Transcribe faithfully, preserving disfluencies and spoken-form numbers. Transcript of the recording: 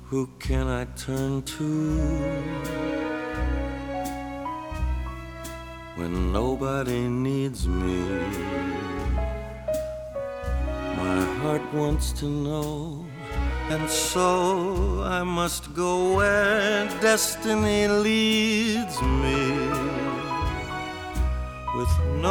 Who can I turn to when nobody needs me? My heart wants to know, and so I must go where destiny leads me, with no